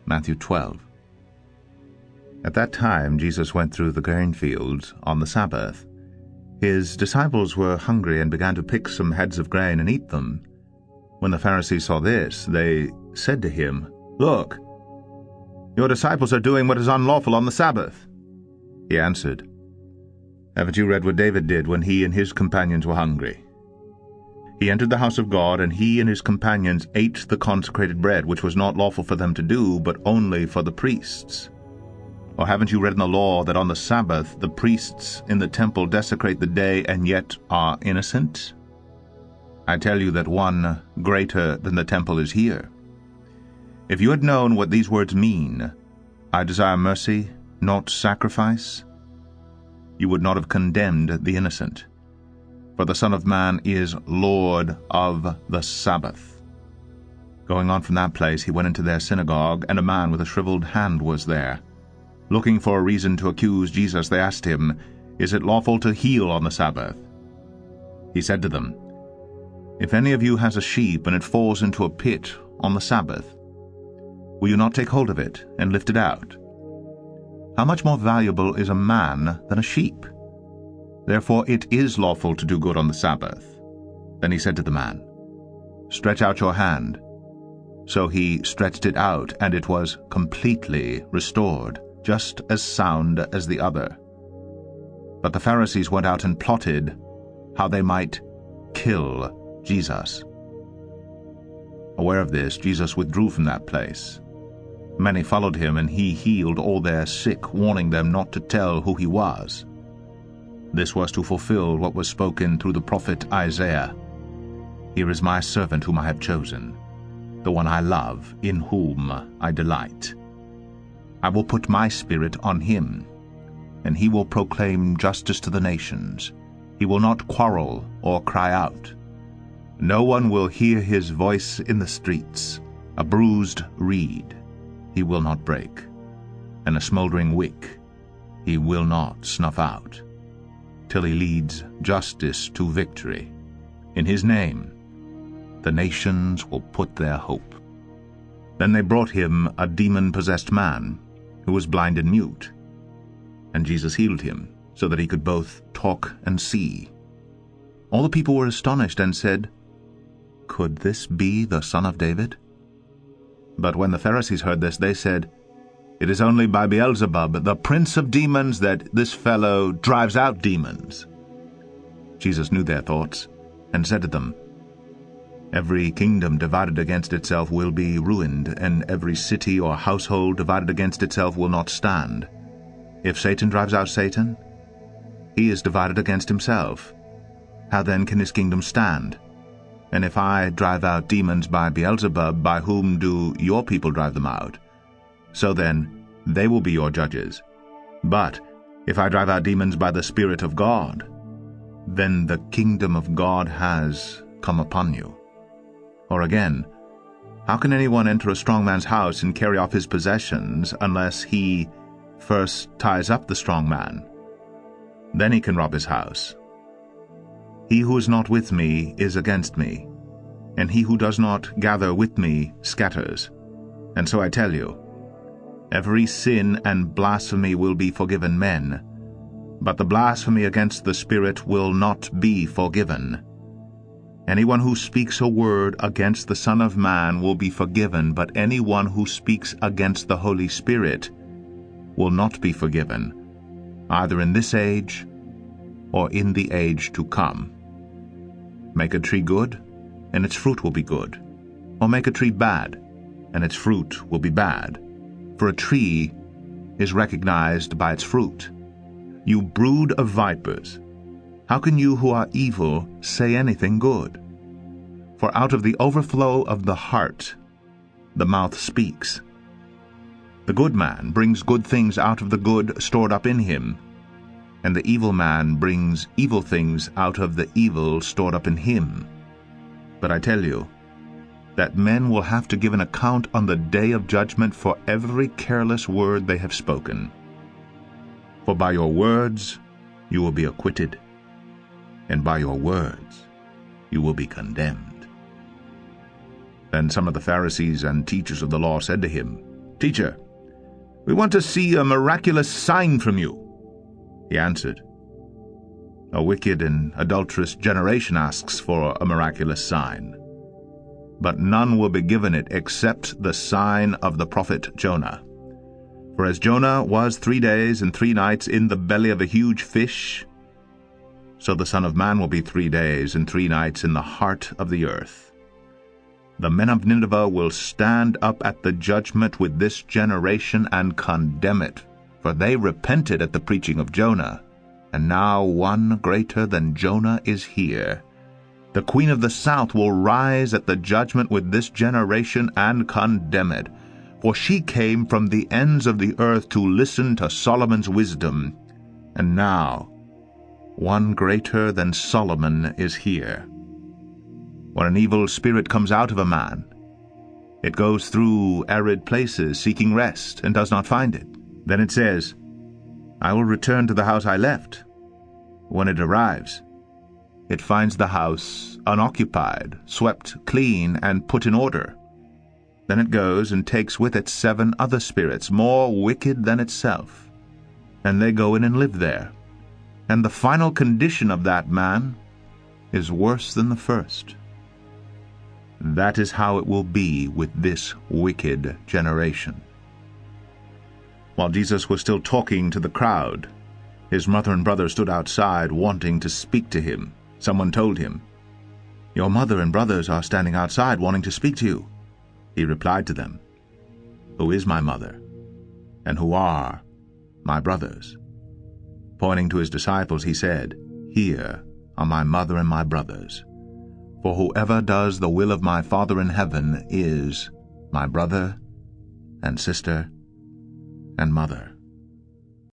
Matthew 12. At that time Jesus went through the grain fields on the Sabbath. His disciples were hungry and began to pick some heads of grain and eat them. When the Pharisees saw this, they said to him, "Look, your disciples are doing what is unlawful on the Sabbath." He answered, "Haven't you read what David did when he and his companions were hungry? He entered the house of God, and he and his companions ate the consecrated bread, which was not lawful for them to do, but only for the priests. Or haven't you read in the law that on the Sabbath the priests in the temple desecrate the day and yet are innocent? I tell you that one greater than the temple is here. If you had known what these words mean, 'I desire mercy, not sacrifice,' you would not have condemned the innocent. For the Son of Man is Lord of the Sabbath." Going on from that place, he went into their synagogue, and a man with a shriveled hand was there. Looking for a reason to accuse Jesus, they asked him, "Is it lawful to heal on the Sabbath?" He said to them, "If any of you has a sheep and it falls into a pit on the Sabbath, will you not take hold of it and lift it out? How much more valuable is a man than a sheep? Therefore it is lawful to do good on the Sabbath." Then he said to the man, "Stretch out your hand." So he stretched it out, and it was completely restored, just as sound as the other. But the Pharisees went out and plotted how they might kill Jesus. Aware of this, Jesus withdrew from that place. Many followed him, and he healed all their sick, warning them not to tell who he was. This was to fulfill what was spoken through the prophet Isaiah. "Here is my servant whom I have chosen, the one I love, in whom I delight. I will put my spirit on him, and he will proclaim justice to the nations. He will not quarrel or cry out. No one will hear his voice in the streets. A bruised reed he will not break, and a smoldering wick he will not snuff out, till he leads justice to victory. In his name the nations will put their hope." Then they brought him a demon-possessed man, who was blind and mute, and Jesus healed him, so that he could both talk and see. All the people were astonished and said, "Could this be the Son of David?" But when the Pharisees heard this, they said, "It is only by Beelzebub, the prince of demons, that this fellow drives out demons." Jesus knew their thoughts, and said to them, "Every kingdom divided against itself will be ruined, and every city or household divided against itself will not stand. If Satan drives out Satan, he is divided against himself. How then can his kingdom stand? And if I drive out demons by Beelzebub, by whom do your people drive them out? So then they will be your judges. But if I drive out demons by the Spirit of God, then the kingdom of God has come upon you. Or again, how can anyone enter a strong man's house and carry off his possessions unless he first ties up the strong man? Then he can rob his house. He who is not with me is against me, and he who does not gather with me scatters. And so I tell you, every sin and blasphemy will be forgiven men, but the blasphemy against the Spirit will not be forgiven. Anyone who speaks a word against the Son of Man will be forgiven, but anyone who speaks against the Holy Spirit will not be forgiven, either in this age or in the age to come. Make a tree good, and its fruit will be good, or make a tree bad, and its fruit will be bad. For a tree is recognized by its fruit. You brood of vipers, how can you who are evil say anything good? For out of the overflow of the heart the mouth speaks. The good man brings good things out of the good stored up in him, and the evil man brings evil things out of the evil stored up in him. But I tell you that men will have to give an account on the day of judgment for every careless word they have spoken. For by your words you will be acquitted, and by your words you will be condemned." Then some of the Pharisees and teachers of the law said to him, "Teacher, we want to see a miraculous sign from you." He answered, "A wicked and adulterous generation asks for a miraculous sign, but none will be given it except the sign of the prophet Jonah. For as Jonah was 3 days and 3 nights in the belly of a huge fish, so the Son of Man will be 3 days and 3 nights in the heart of the earth. The men of Nineveh will stand up at the judgment with this generation and condemn it, for they repented at the preaching of Jonah, and now one greater than Jonah is here. The queen of the south will rise at the judgment with this generation and condemn it, for she came from the ends of the earth to listen to Solomon's wisdom, and now one greater than Solomon is here. When an evil spirit comes out of a man, it goes through arid places seeking rest and does not find it. Then it says, 'I will return to the house I left.' When it arrives, it finds the house unoccupied, swept clean, and put in order. Then it goes and takes with it 7 other spirits, more wicked than itself, and they go in and live there. And the final condition of that man is worse than the first. That is how it will be with this wicked generation." While Jesus was still talking to the crowd, his mother and brother stood outside wanting to speak to him. Someone told him, "Your mother and brothers are standing outside wanting to speak to you." He replied to them, "Who is my mother, and who are my brothers?" Pointing to his disciples, he said, "Here are my mother and my brothers. For whoever does the will of my Father in heaven is my brother and sister and mother."